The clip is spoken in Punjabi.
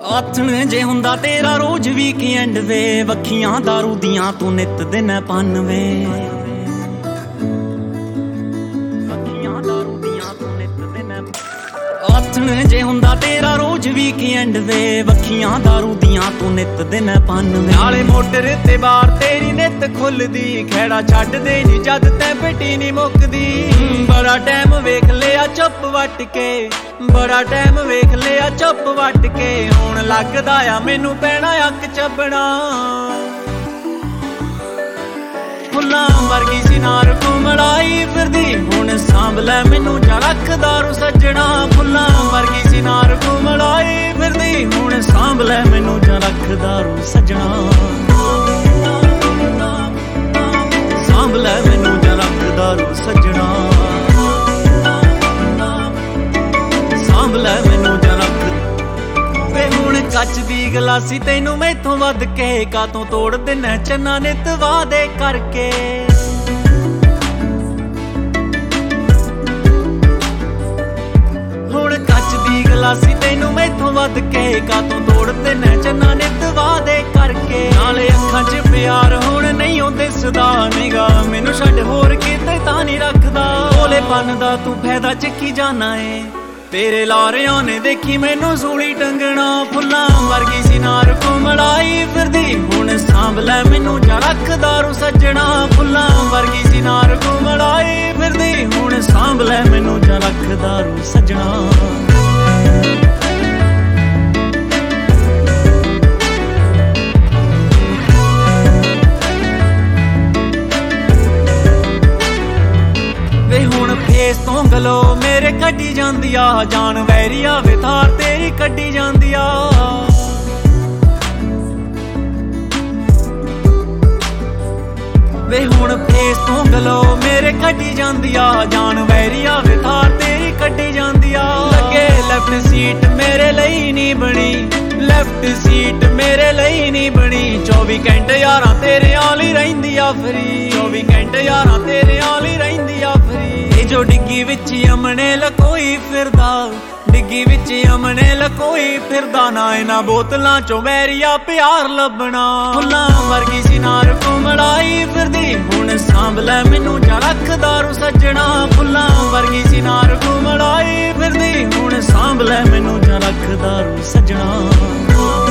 ਆਥਣ ਜੇ ਹੁੰਦਾ ਤੇਰਾ ਰੋਜ਼ ਵੀਕਐਂਡ ਵੇ, ਵੱਖੀਆਂ ਦਾਰੂ ਦੀਆਂ ਤੂੰ ਨਿੱਤ ਦਿਨ ਪੰਨ ਵੇ। ਵੱਖੀਆਂ ਦਾਰੂ ਦੀਆਂ ਤੂੰ ਨਿੱਤ ਦਿਨ। ਆਥਣ ਜੇ ਹੁੰਦਾ ਤੇਰਾ ਰੋਜ਼ ਵੀਕਐਂਡ ਵੇ, ਵੱਖੀਆਂ ਦਾਰੂ ਦੀਆਂ ਤੂੰ ਨਿੱਤ ਦਿਨ ਪੰਨ ਵੇ। ਨਾਲੇ ਮੋਟਰ ਤੇ ਬਾਹਰ ਤੇਰੀ ਨਿੱਤ ਖੁੱਲਦੀ, ਖੈੜਾ ਛੱਡਦੇ ਨੀ ਜਦ ਤੈ ਪੇਟੀ ਨੀ ਮੁੱਕਦੀ। ਬੜਾ ਟਾਈਮ ਵੇਖ ਲਿਆ ਚੁੱਪ ਵੱਟ ਕੇ, ਬੜਾ ਟਾਈਮ ਵੇਖ ਲਿਆ ਚੁੱਪ ਵੱਟ ਕੇ। ਹੁਣ ਲੱਗਦਾ ਆ ਮੈਨੂੰ ਪੈਣਾ ਅੱਕ ਚੱਬਣਾ, ਫੁੱਲਾਂ ਵਰਗੀ ਸਿਨਾਰ ਘੁੰਮੜਾਈ ਫਿਰਦੀ। ਹੁਣ ਸਾਂਭ ਲੈ ਮੈਨੂੰ ਜਾ ਰੱਖ ਦਾਰੂ ਸੱਜਣਾ, ਫੁੱਲਾਂ ਵਰਗੀ ਸਿਨਾਰ ਘੁੰਮੜਾਈ ਫਿਰਦੀ। ਹੁਣ ਸਾਂਭ ਲੈ ਮੈਨੂੰ ਜਾ ਰੱਖ ਦਾਰੂ ਸੱਜਣਾ, ਸਾਂਭ ਲੈ ਮੈਨੂੰ ਜਾ ਰੱਖ ਦਾਰੂ ਸੱਜਣਾ, ਸਾਂਭ ਲੈ ਮੈਨੂੰ ਜਾ ਰੱਖ। ਵੇ ਹੁਣ ਕੱਚ ਦੀ ਗਲਾਸੀ ਤੈਨੂੰ ਮੈਥੋਂ ਵੱਧ ਕੇ, ਕਾਤੋਂ ਤੋੜ ਦਿਨਾ ਚੰਨਾ ਨਿੱਤ ਵਾਦੇ ਕਰਕੇ। ਹੁਣ ਕੱਚ ਦੀ ਗਲਾਸੀ ਤੈਨੂੰ ਮੈਥੋਂ ਵੱਧ ਕੇ, ਕਾਤੋਂ ਤੋੜ ਦਿਨਾ ਚੰਨਾ ਨਿੱਤ ਵਾਦੇ ਕਰਕੇ। ਨਾਲੇ ਅੱਖਾਂ 'ਚ ਪਿਆਰ ਹੁਣ ਨਹੀਂ ਉਹ ਦਿਸਦਾ, ਨਿਗਾਹ ਮੈਨੂੰ ਛੱਡ ਹੋਰ ਕਿਤੇ ਤਾਂ ਨਹੀਂ ਰੱਖਦਾ। ਭੋਲੇਪਨ ਦਾ ਤੂੰ ਫਾਇਦਾ ਚੱਕੀ ਜਾਨਾ ਏ, ਤੇਰੇ ਲਾਰਿਆਂ ਨੇ ਦੇਖੀ ਮੈਨੂੰ ਸੂਲੀ ਟੰਗਣਾ। ਫੁੱਲਾਂ ਵਰਗੀ ਸਿਨਾਰ ਘੁੰਮੜਾਈ ਫਿਰਦੀ, ਹੁਣ ਸਾਂਭ ਲੈ ਮੈਨੂੰ ਜਾ ਰੱਖ ਦਾਰੂ ਸੱਜਣਾ, ਫੁੱਲਾਂ ਵਰਗੀ ਸਿਨਾਰ ਘੁੰਮੜਾਈ ਫਿਰਦੀ। ਹੁਣ ਸਾਂਭ ਲੈ ਮੈਨੂੰ ਜਾ ਰੱਖ ਦਾਰੂ ਸੱਜਣਾ। ਵੇ ਹੁਣ ਫੇਸ ਤੋਂ ਗਲੋ ਮੇਰੇ ਕੱਢੀ ਜਾਂਦੀ ਆ, ਜਾਨ ਵੈਰੀਆ ਵੇ ਥਾਰ ਤੇਰੀ ਕੱਢੀ ਜਾਂਦੀ ਆ। ਵੇ ਹੁਣ ਫੇਸ ਤੋਂ ਗਲੋ ਮੇਰੇ ਕੱਢੀ ਜਾਂਦੀ ਆ, ਜਾਨ ਵੈਰੀਆ ਵੇ ਥਾਰ ਤੇਰੀ ਕੱਢੀ ਜਾਂਦੀ ਆ। ਲੱਗੇ ਲੈਫਟ ਸੀਟ ਮੇਰੇ ਲਈ ਨਹੀਂ ਬਣੀ, ਲੈਫਟ ਸੀਟ ਮੇਰੇ ਲਈ ਨਹੀਂ ਬਣੀ। 24 ਘੰਟੇ ਯਾਰਾਂ ਤੇਰੇ ਆਲ ਹੀ ਰਹਿੰਦੀ ਆ ਫਰੀ, 24 ਘੰਟੇ ਯਾਰਾਂ ਤੇਰੇ ਆਲ ਹੀ ਰਹਿੰਦੀ ਆ ਫਰੀ। ਇਹ ਜੋ ਡਿੱਗੀ ਵਿੱਚ ਅਮਨੇ ਲਕੋਈ ਫਿਰਦਾ, ਡਿੱਗੀ ਵਿੱਚ ਅਮਨੇ ਲਕੋਈ ਫਿਰਦਾ। ਨਾ ਇਹਨਾਂ ਬੋਤਲਾਂ ਚੋਂ ਵੈਰੀਆ ਪਿਆਰ ਲੱਭਣਾ, ਫੁੱਲਾਂ ਵਰਗੀ ਸਿਨਾਰ ਘੁੰਮੜਾਈ ਫਿਰਦੀ। ਹੁਣ ਸਾਂਭ ਲੈ ਮੈਨੂੰ ਜਾ ਰੱਖ ਦਾਰੂ ਸੱਜਣਾ, ਫੁੱਲਾਂ ਵਰਗੀ ਸਿਨਾਰ ਘੁੰਮੜਾਈ ਫਿਰਦੀ। ਹੁਣ ਸਾਂਭ ਲੈ ਮੈਨੂੰ ਜਾ ਰੱਖ ਦਾਰੂ ਸੱਜਣਾ।